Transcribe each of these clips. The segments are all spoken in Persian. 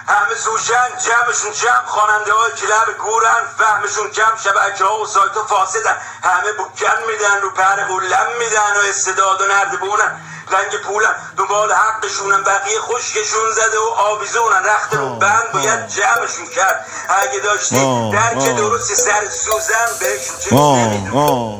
همه سوشن جمعشون جمع، خواننده های کلب گورن، فهمشون کم، شبکه ها و سایت ها فاسدن، همه بکن میدن رو پر قولم میدن و استعداد و نردبونن، رنگ پولن دنبال حقشونن، بقیه خشکشون زده و آویزونن، رخت رو بند باید جمعشون کرد، اگه داشتی درک درستی سر سوزن بهشون چه نمیدون.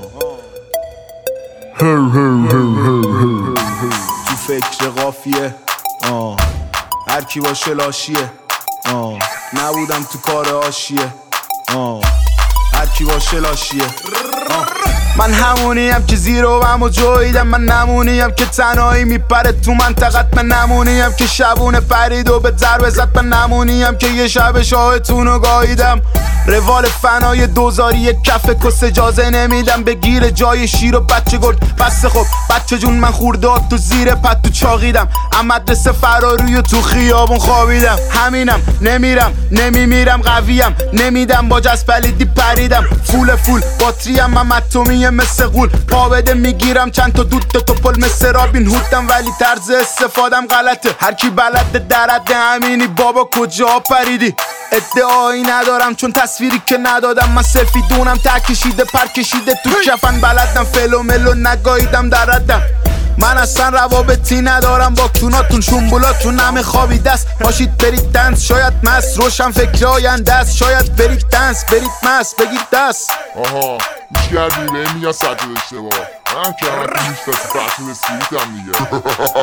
تو فکر قافیه هر کی باشه لاشیه، نبودم تو کار آشیه، هر کی باشه لاشیه. من همونیم که زیر و بم و جویدم، من نمونیم که تنهایی میپره تو منطقت، من نمونیم که شبونه پرید و به ضربه زد، من نمونیم که یه شب شاهتون رو گاهیدم. روال فنای دوزاری یک کف کس اجازه نمیدم بگیر جای شیر و بچه گرد. بس خب بچه جون من خورداد تو زیر پد تو چاقیدم، مدرسه فراروی و تو خیابون خوابیدم. همینم نمیرم نمیمیرم قویم، نمیدم با جست پلیدی پریدم، فول باتریم من متومیه مثل غول، پا بده میگیرم چند تا دود تو پل مثل رابین هودم، ولی طرز استفادم غلطه. هر کی بلد درد همینی بابا کجا پریدی؟ ادعایی ندارم چون تصویری که ندادم، من سلفی دونم تا کشیده پر کشیده تو کفن، بلدم فلو ملو نگاهیدم در ردم. من اصلا روابطی ندارم با کوناتون، شنبولاتون همه خوابیده است، باشید برید دنس، شاید مست روشن فکر آینده است، شاید برید دنس برید مست بگید دست. آها میش کردی به میگن سطح اشتباه، من که همه میشتاسی فرسون اسپریت هم دیگه.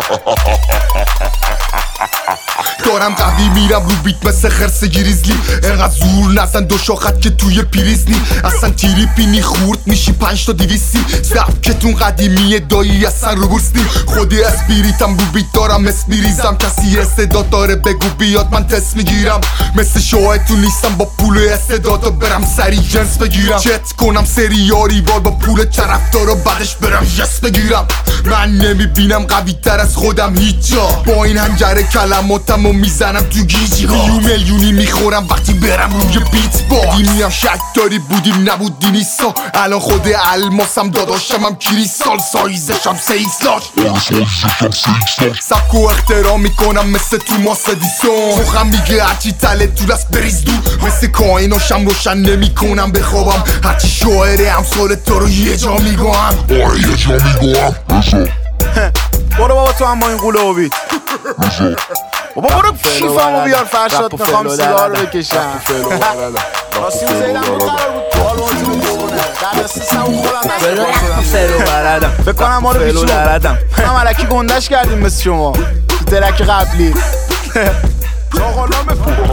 دارم قوی میرم رو بیت مثل خرس گریزلی، انقدر زور نزن دو شاخت که توی پیریزنی، اصلا تیریپینی خورد میشی 5 تا 200. سبکتون قدیمیه دایی اصلا رو بورس نیم، خودی اسپریتم رو بیت دارم اسپریزم، کسی استعداد داره بگو بیاد من تست میگیرم، مثل شوهتون نیستم با پول استعدادا برم سری جنس بگیرم، چت کنم سریاری وال با پول طرفدارا بعدش برم جس بگیرم. من نمیبینم قوی تر از خودم هیچ جا، با این هنجره کلماتمو میزنم تو گیجی، میلیونی میخورم وقتی برم روی بیت با میام شک داری بودیم نبودی نیستا، الان خود الماسم داداشم هم کریستال، سایزشم 3 ایکس سبک و احترام میکنم مثل توماس ادیسون، خوخم میگه هرچی تله تو دست بریز دو، مثل کائناشم روشن نمیکنم بخوابم، هرچی شاعره امثال تو رو یه جا میگوهم، یه جا میگوهم. برو بابا تو هم با این قوله و بیت بابا، برو کیفمو بیار فرشاد، میخوام سیگار بکشم. راستی زیدم بود قرار بود بال بازی بکنه، در دستیستم خودم فلو بردم، فکر کنم ما رو بیچون هم علکی گندش کردیم مثل شما تو ترک قبلی. چاقالام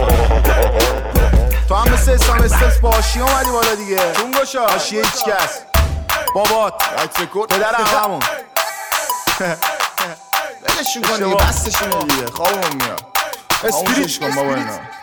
تو هم مثل اسلام استرس با آشیه اومدی بالا دیگه، چون گوشا آشیه هیچ کس بابات پدر همون بلشون کن دیگه، بستشون دیگه، خوابمون میاد. اسپریت کن بابا اینا.